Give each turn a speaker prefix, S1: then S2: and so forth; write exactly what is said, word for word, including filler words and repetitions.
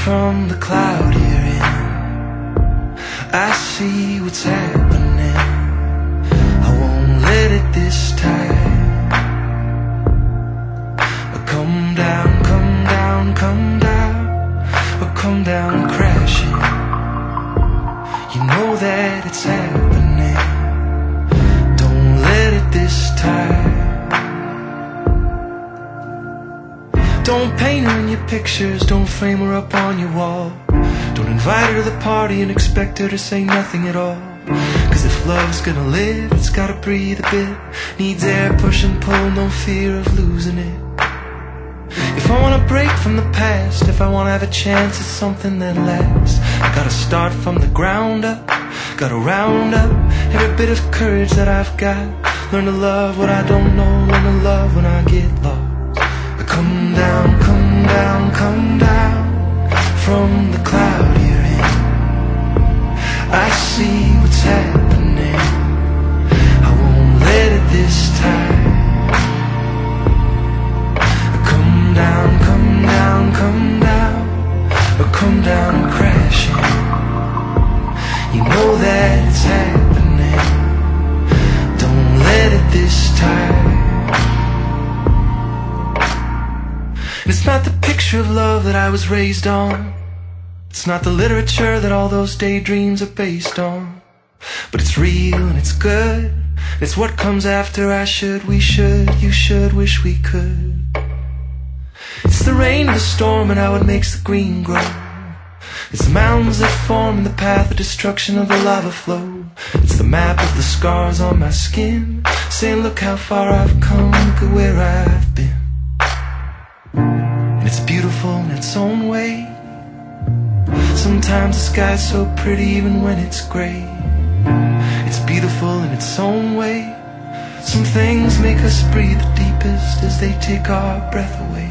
S1: from the cloud you're in, I see what's happening. I won't let it this time. Come down, come down, come down, or come down crashing. You know that it's happening. Don't let it this time. Don't paint her in your pictures, don't frame her up on your wall. Don't invite her to the party and expect her to say nothing at all. Cause if love's gonna live, it's gotta breathe a bit. Needs air, push and pull, no fear of losing it. If I wanna break from the past, if I wanna have a chance at something that lasts, I gotta start from the ground up. Gotta round up every bit of courage that I've got. Learn to love what I don't know, learn to love when I get lost. Come down, come down, come down from the cloud you're in. I see what's happening. I won't let it this time. Come down, come down, come down, or come down crashing. You know that it's happening. Don't let it this time. It's not the picture of love that I was raised on. It's not the literature that all those daydreams are based on. But it's real and it's good. It's what comes after I should, we should, you should, wish we could. It's the rain and the storm and how it makes the green grow. It's the mountains that form in the path of destruction of the lava flow. It's the map of the scars on my skin, saying look how far I've come, look at where I've been. And it's beautiful in its own way. Sometimes the sky's so pretty even when it's gray. It's beautiful in its own way. Some things make us breathe the deepest as they take our breath away.